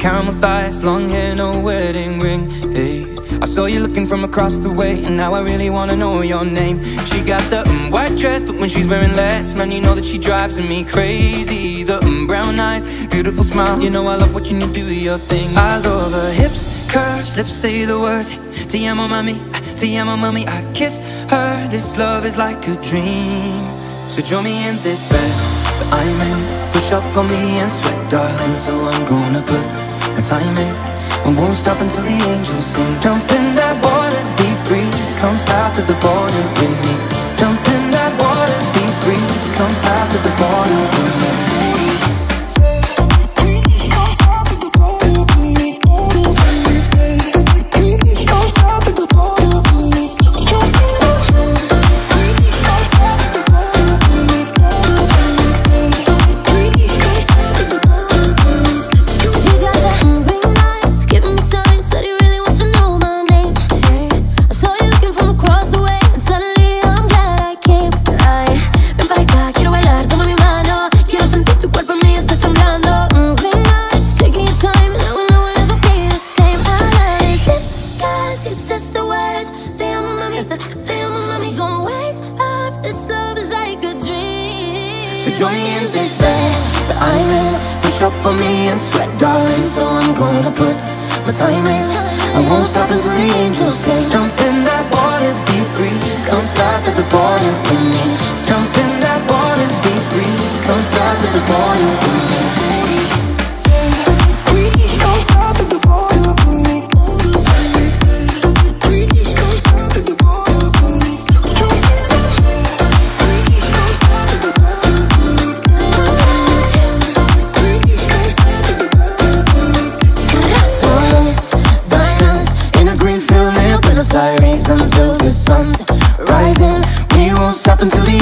caramel thighs, long hair, no wedding ring. Hey, I saw you looking from across the way, and now I really wanna know your name. She got the white dress, but when she's wearing less, man, you know that she drives me crazy. The brown eyes, beautiful smile, you know I love watching you do your thing. I love her hips, curves, lips say the words. Te amo mami, te amo mami. I kiss her, this love is like a dream. So join me in this bed that I'm in. Push up on me and sweat, darling. So I'm gonna put my time in. I won't stop until the angels sing. Jump in that water, be free. Come south of the border with me. Jump in that water, be free. Come south of the border with me. Join me in this bed that I'm in. Push up on me and sweat, darling. So I'm gonna put my time in. I won't stop until the angels say, jump in that water, be free. Come south of the border with me. Jump in that water, be free. Come south of the border with me. Come south of the border with me. Sirens until the sun's rising. We won't stop until the